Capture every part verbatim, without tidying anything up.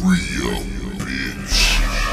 Real bitch.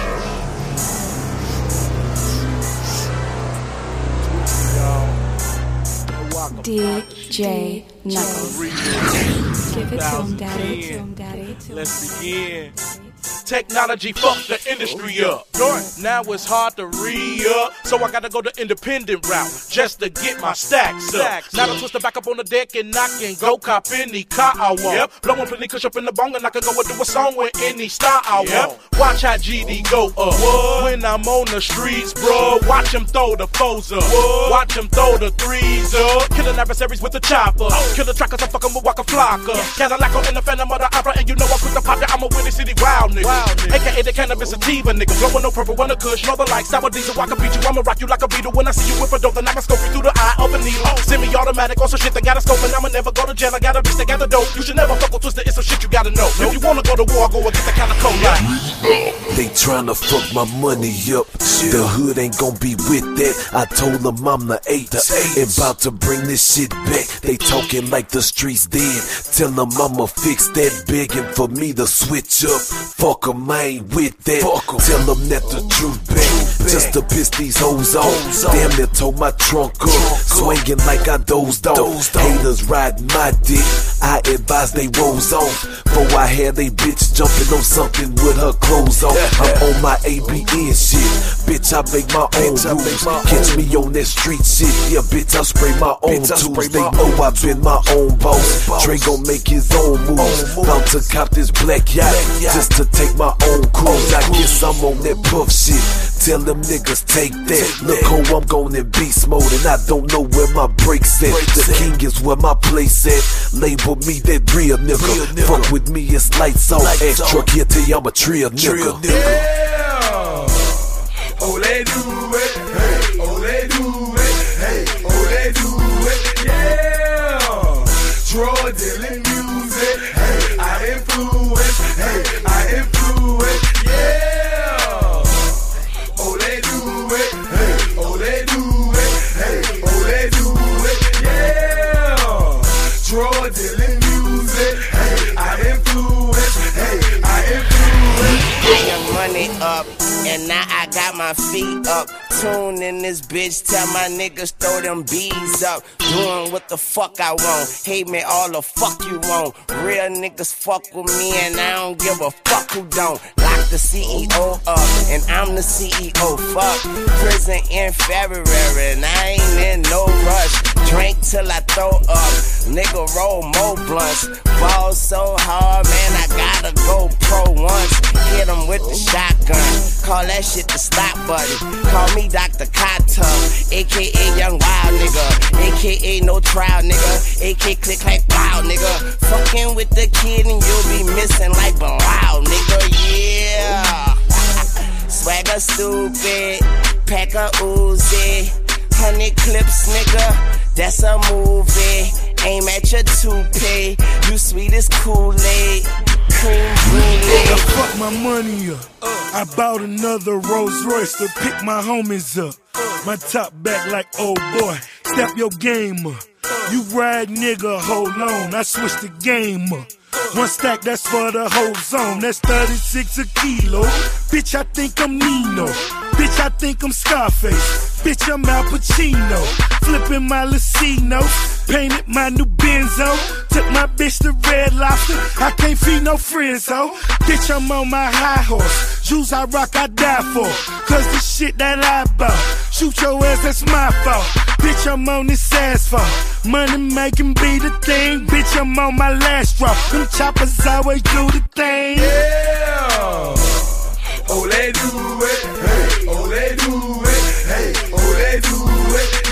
D J Knuckles. Give it to him, daddy. To him, daddy. To Let's begin. Technology fucked the industry up. Now it's hard to re-up, so I gotta go the independent route just to get my stacks up. Now I twist the back up on the deck and I can go cop any car I want. Yep. Blowin' plenty kush up in the bong and I can go and do a song with any style I want. Yep. Watch how G D go up what? When I'm on the streets, bro. Watch him throw the foes up. What? Watch him throw the threes up. Killing adversaries with the chopper. Oh. Kill the trackers, I'm fucking with Waka Flocka. Cadillac on in the Phantom of the Opera, and you know I quit the pop. I'm a Windy City wild nigga. Wow, nigga. A K A the cannabis sativa nigga. Blowing no purple, one a kush, no the like. Sour diesel, I can beat you, I'ma rock you like a beetle. When I see you with a dope, then I'ma scope you through the eye of a needle. Semi-automatic, also shit that got a scope, and I'ma never go to jail. I got a bitch that got the dope. You should never fuck with Twister, it's some shit you gotta know. If you wanna go to war, go and get the kind of cold light. They tryna fuck my money up. The hood ain't gon' be with that. I told them I'm the eight, and about to bring this shit back. They talking like the streets dead. Tell them I'ma fix that, begging for me to switch up. Fuck 'em, I ain't with that. Tell them that the truth back, just to piss these hoes off. Damn near tore my trunk up, swinging like I dozed off. Haters riding my dick, I advise they rolls off. Before I had they bitch jumping on something with her clothes on. I'm on my A B N shit, bitch I make my own rules. Catch me on that street shit, yeah bitch I spray my own tools. They know I been my own boss, Dre gon' make his own moves. About to cop this black yacht, just to take my own cruise. I guess I'm on that puff shit, tell them niggas take that. Look how I'm going in beast mode, and I don't know where my brakes at. The king is where my place at, label me that real nigga. Fuck with me, it's lights off. Ask truck here till I'm a trill nigga. Yeah. Oh, they do it. Hey, oh, they do it. Hey, oh, they do it. Yeah. Drug dealing music. Hey, I influence. Hey, I influence. Yeah. Oh, they do it. Hey, oh, they do it. Hey, oh, they do it. Yeah. Drug dealing music. Hey, I influence. Hey, I influence. Bringing money up, and now I got my feet up. Tune in this bitch, tell my niggas throw them bees up. Doing what the fuck I want, hate me all the fuck you want. Real niggas fuck with me and I don't give a fuck who don't. Lock the C E O up, and I'm the C E O. Fuck, prison in February and I ain't in no rush. Drink till I throw up, nigga roll more blunts. Ball so hard, man, I gotta go pro once. Hit him with the shotgun, call that shit the stop button. Call me Doctor Kotter, A K A Young Wild nigga, A K A no trial nigga, A K A click clack wow nigga. Fucking with the kid and you'll be missing like Bilal nigga, yeah. Swagger stupid, pack a Uzi, hundred clips nigga, that's a movie. Aim at your toupee, you sweet as Kool-Aid, cream brulee. I fuck my money up, I bought another Rolls Royce to pick my homies up. My top back like, oh boy, step your game up. You ride nigga, hold on, I switch the game up. One stack, that's for the whole zone, that's thirty-six a kilo. Bitch, I think I'm Nino, bitch, I think I'm Scarface, bitch, I'm Al Pacino. Flipping my Lucino, painted my new Benzo. Took my bitch to Red Lobster, I can't feed no friends, ho. Bitch, I'm on my high horse, shoes I rock, I die for. Cause the shit that I bought, shoot your ass, that's my fault. Bitch, I'm on this asphalt, money making be the thing. Bitch, I'm on my last drop, them choppers always do the thing. Yeah. Oh, they do it. Hey, oh, they do it. Hey, oh, they do it.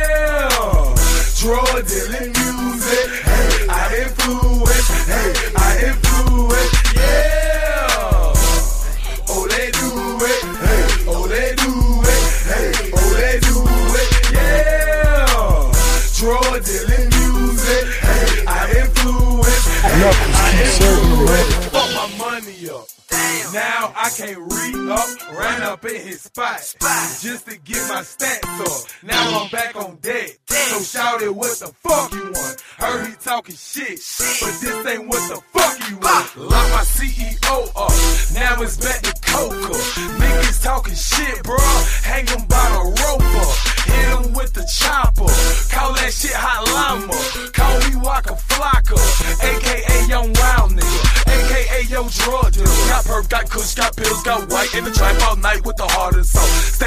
Yeah. Drug dealing music. Hey, I influence. Hey, I influence. Yeah. Oh, they do it. Hey, oh, they do it. Hey, oh, they do it. Yeah. Drug dealing music. Hey, I influence. Hey, I influence. Fuck my money up. Now I can't re-up, ran up up in his spot, just to get my stats up. Now I'm back on deck. So shout it, what the fuck you want? Heard he talking shit, but this ain't what the fuck you want. Lock my C E O up, now it's back to Coca. Niggas talking shit, bro. Hang him by the rope up. Hit him with the chopper. Call that shit hot llama. Call me Waka Flocka, A K A Young Wild Nigga, A K A Yo Drug Dealer. Got perp, got kush, got pills, got white in the trap all night with the heart and soul.